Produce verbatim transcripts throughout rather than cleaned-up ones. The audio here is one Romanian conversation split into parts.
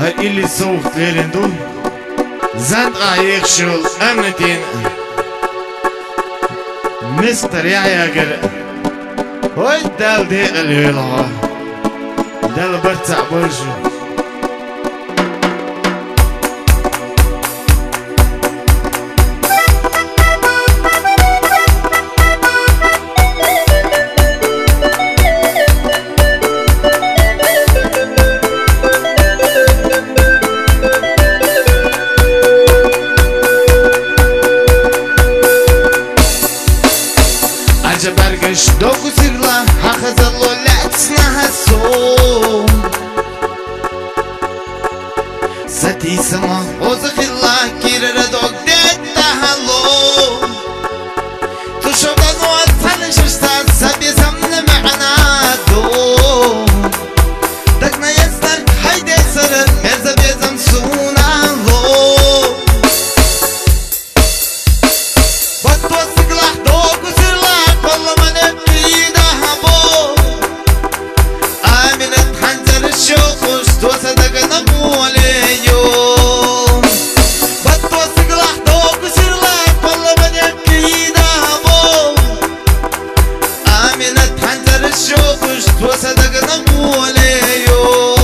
اللي صوت ليرندو زند غايق شغل أمنتين مستر يا قر هاي دال دي الهلا دال برتع برجو برگش دوگو سیرلا حق زلولت نهسوم ستی سما اوز خیلا کیر ردوگ دید تحلو تو شبان و تنششتا سبی زمن معنا دو دکنا یستر حیده سرد مرز بیزم سونا لو بطو سگلح دوگو سیرلا والله ما نبي دهبو آمنة حنزر الشوخش توصدق نقولي يوم بتوثق لحظوك وسير لك والله ما نبي دهبو آمنة حنزر الشوخش توصدق نقولي يوم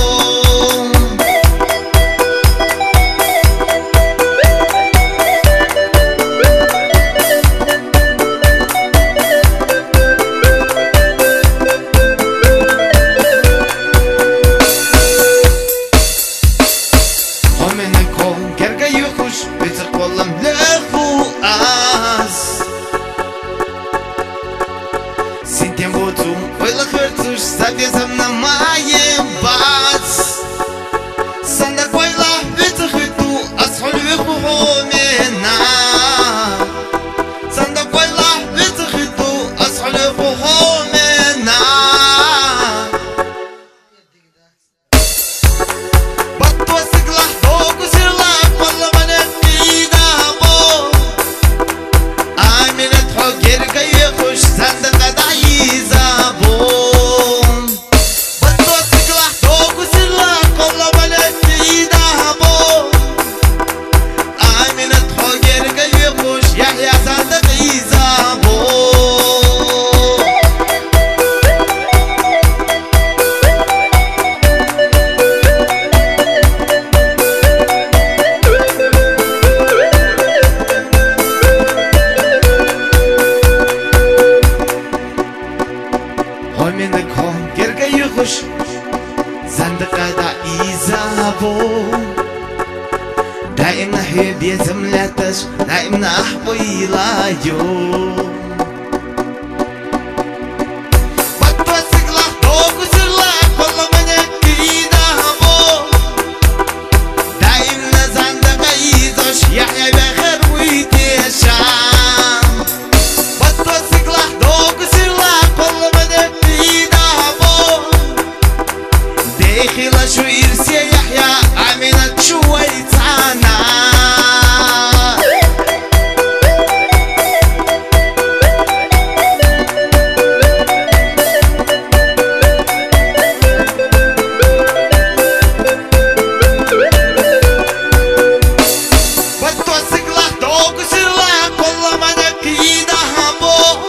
Sin tiempo tú, hoy la fuerza, sabes a una maya en paz. Sanda cuela, vete que tú, has olvidado homena. Sanda cuela, vete que tú, has olvidado homena. Bato a sigla, dogo sirla, cuala manetida bo. Aminet hogir gaya khush, sanda qada زندقة إيزابو دائما هيب يزم لا تش دائما أحبي لا يوم بتوثق لك دوغو سرلك والله ما نبي دهبو دائما زندقة إيزوش يحيى بخير ويتشام بتوثق لك دوغو سرلك والله ما نبي دهبو خلا شو يرسي يحيى عملت شوي تعانا بتوثق لك دوغو سرلك والله ما نبي دهبو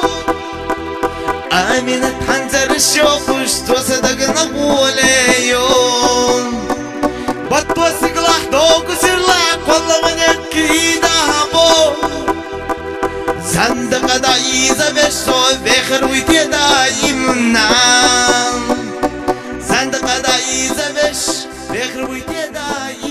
آمنة حنزر الشوخش توصدق نقولي يوم بتوثق لحظوك وسير لك والله ما نبكي دهبو زندقة ضعيزة بشتو بخر ويتي دايمنا زندقة ضعيزة بش بخر ويتي دايمنا